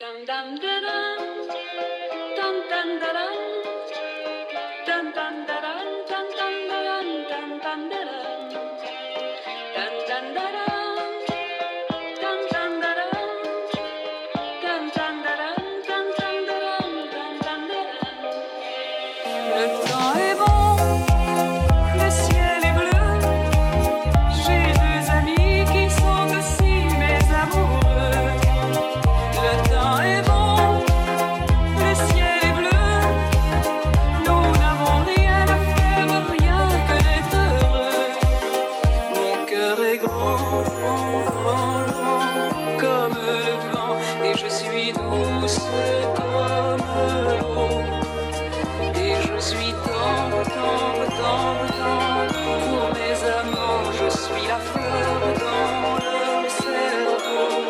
Dum dum da dum, dum dum da dum, dum dum da dum, dum dum da dum, dum dum da dum, dum dum da dum, dum dum da dum, dum dum da dum, dum dum da dum, dum dum da dum. Le temps est bon, le ciel est bleu. J'ai deux amis qui sont aussi mes amoureux. Le temps est bon, le ciel est bleu. Nous n'avons rien à faire, rien que d'être heureux. Mon cœur est grand, grand, grand comme le vent, et je suis douce comme l'eau. Et je suis tendre, tendre, tendre, tendre pour mes amants. Je suis la fleur dans leur cerveau.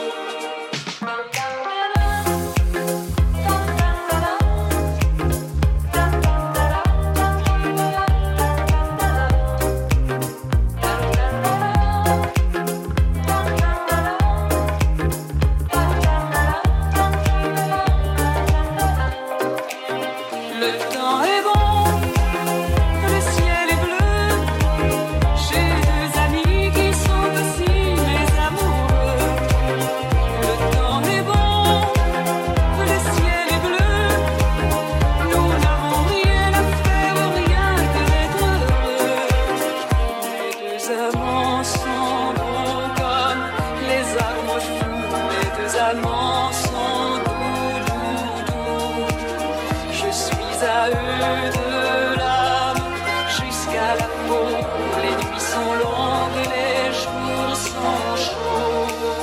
Le temps est bon, le ciel est bleu. J'ai deux amis qui sont aussi mes amoureux. Le temps est bon, le ciel est bleu. Nous n'avons rien à faire, rien que d'être heureux. Mes deux amants sont bons comme les arbres fous. Mes deux amants sont doux, doux, doux. Je suis à eux de l'âme jusqu'à la peau. Les nuits sont longues, les jours sont chauds.